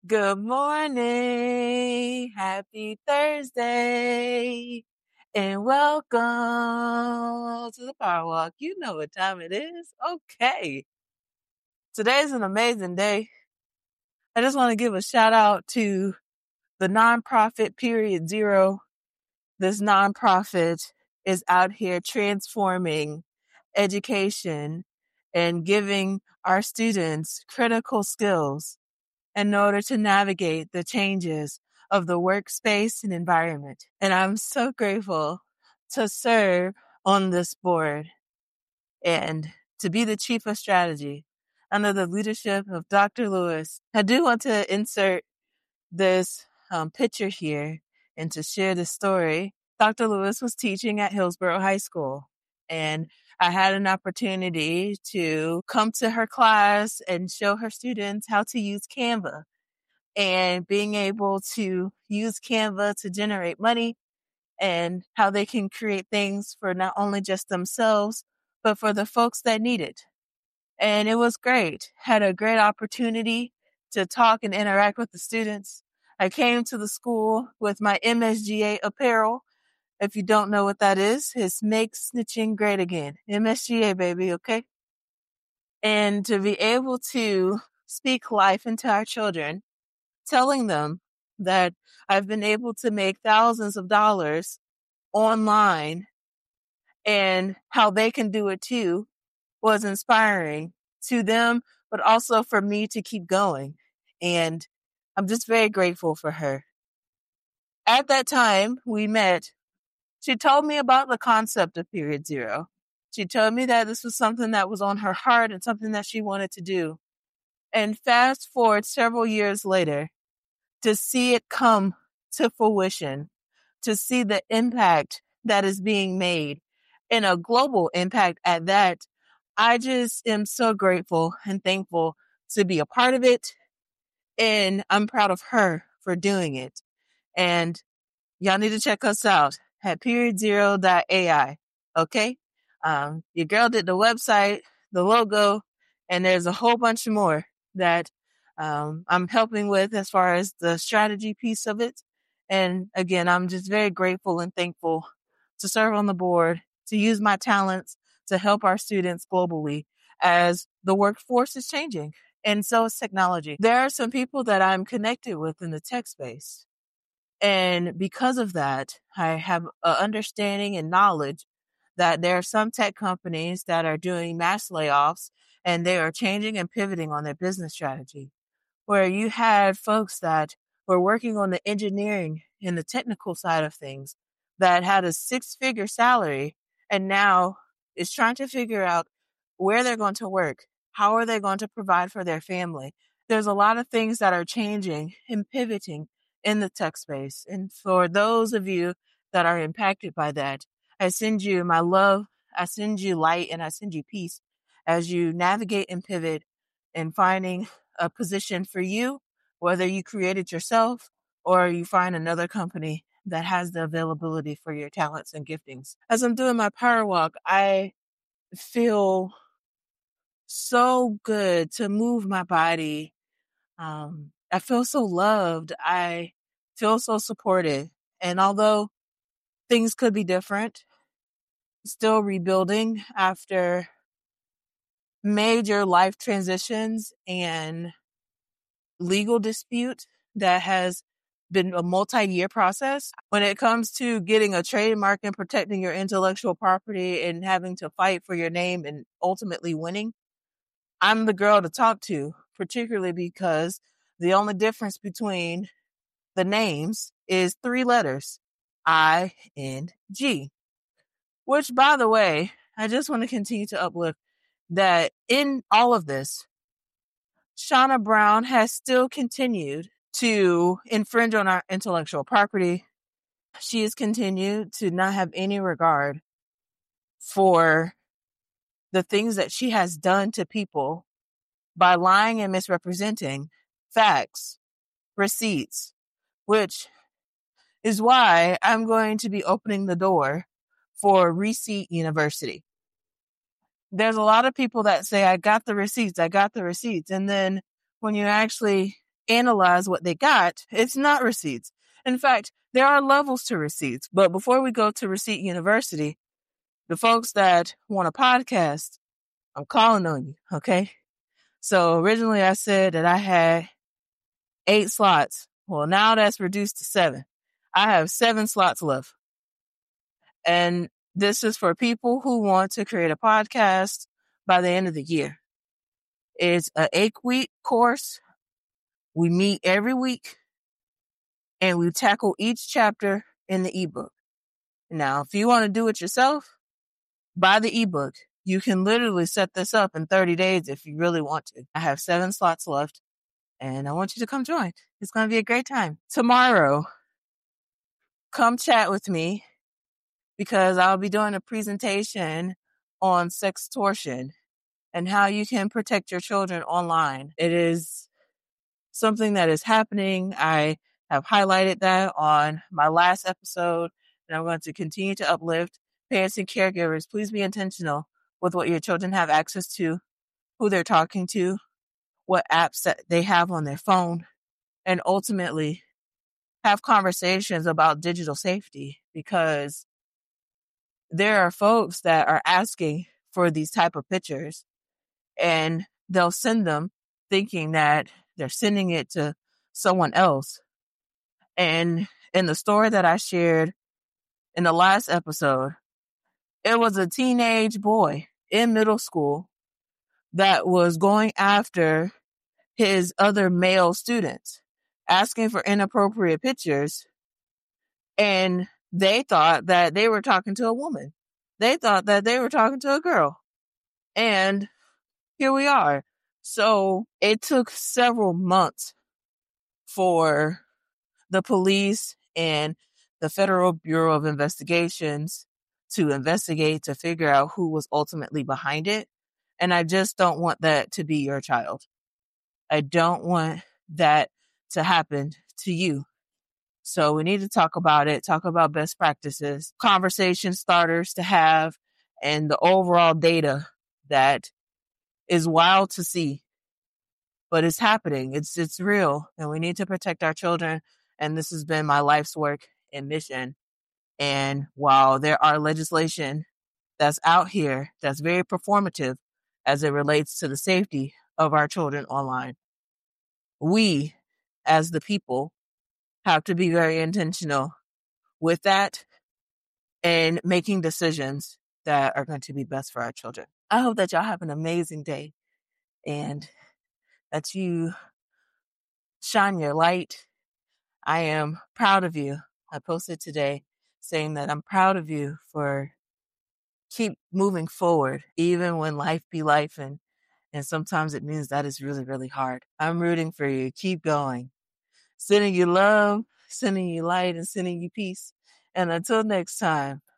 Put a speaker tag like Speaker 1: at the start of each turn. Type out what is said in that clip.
Speaker 1: Good morning. Happy Thursday. And welcome to the Power Walk. You know what time it is. Okay. Today's an amazing day. I just want to give a shout out to the nonprofit Period Zero. This nonprofit is out here transforming education and giving our students critical skills in order to navigate the changes of the workspace and environment. And I'm so grateful to serve on this board and to be the chief of strategy under the leadership of Dr. Lewis. I do want to insert this picture here and to share the story. Dr. Lewis was teaching at Hillsborough High School, and I had an opportunity to come to her class and show her students how to use Canva, and being able to use Canva to generate money and how they can create things for not only just themselves, but for the folks that need it. And it was great. Had a great opportunity to talk and interact with the students. I came to the school with my MSGA apparel. If you don't know what that is, it's Make Snitching Great Again. MSGA, baby, okay? And to be able to speak life into our children, telling them that I've been able to make thousands of dollars online and how they can do it too was inspiring to them, but also for me to keep going. And I'm just very grateful for her. At that time we met, she told me about the concept of Period Zero. She told me that this was something that was on her heart and something that she wanted to do. And fast forward several years later, to see it come to fruition, to see the impact that is being made, and a global impact at that, I just am so grateful and thankful to be a part of it. And I'm proud of her for doing it. And y'all need to check us out at period0.ai. Okay? Your girl did the website, the logo, and there's a whole bunch more that I'm helping with as far as the strategy piece of it. And again, I'm just very grateful and thankful to serve on the board, to use my talents to help our students globally as the workforce is changing. And so is technology. There are some people that I'm connected with in the tech space. And because of that, I have an understanding and knowledge that there are some tech companies that are doing mass layoffs and they are changing and pivoting on their business strategy. Where you had folks that were working on the engineering and the technical side of things that had a 6-figure salary and now is trying to figure out where they're going to work. How are they going to provide for their family? There's a lot of things that are changing and pivoting in the tech space. And for those of you that are impacted by that, I send you my love, I send you light, and I send you peace as you navigate and pivot in finding a position for you, whether you create it yourself or you find another company that has the availability for your talents and giftings. As I'm doing my power walk, I feel so good to move my body. I feel so loved. I feel so supported. And although things could be different, still rebuilding after major life transitions and legal dispute that has been a multi-year process. When it comes to getting a trademark and protecting your intellectual property and having to fight for your name and ultimately winning, I'm the girl to talk to, particularly because the only difference between the names is 3 letters, ING. Which, by the way, I just want to continue to uplift that in all of this, Shauna Brown has still continued to infringe on our intellectual property. She has continued to not have any regard for the things that she has done to people by lying and misrepresenting facts, receipts, which is why I'm going to be opening the door for Receipt University. There's a lot of people that say, I got the receipts. And then when you actually analyze what they got, it's not receipts. In fact, there are levels to receipts. But before we go to Receipt University, the folks that want a podcast, I'm calling on you, okay? So originally I said that I had 8 slots. Well, now that's reduced to 7. I have 7 slots left. And this is for people who want to create a podcast by the end of the year. It's an 8-week course. We meet every week and we tackle each chapter in the ebook. Now, if you want to do it yourself, buy the ebook. You can literally set this up in 30 days if you really want to. I have 7 slots left and I want you to come join. It's going to be a great time. Tomorrow, come chat with me because I'll be doing a presentation on sextortion and how you can protect your children online. It is something that is happening. I have highlighted that on my last episode, and I'm going to continue to uplift parents and caregivers. Please be intentional with what your children have access to, who they're talking to, what apps that they have on their phone, and ultimately have conversations about digital safety, because there are folks that are asking for these type of pictures and they'll send them thinking that they're sending it to someone else. And in the story that I shared in the last episode, it was a teenage boy in middle school that was going after his other male students, asking for inappropriate pictures. And they thought that they were talking to a woman. They thought that they were talking to a girl. And here we are. So it took several months for the police and the Federal Bureau of Investigations to investigate, to figure out who was ultimately behind it. And I just don't want that to be your child. I don't want that to happen to you. So we need to talk about it, talk about best practices, conversation starters to have, and the overall data that is wild to see. But it's happening. It's real. And we need to protect our children. And this has been my life's work and mission. And while there are legislation that's out here that's very performative as it relates to the safety of our children online, we, as the people, have to be very intentional with that and making decisions that are going to be best for our children. I hope that y'all have an amazing day and that you shine your light. I am proud of you. I posted today saying that I'm proud of you for keep moving forward, even when life be life, and sometimes it means that is really, really hard. I'm rooting for you. Keep going. Sending you love, sending you light, and sending you peace. And until next time,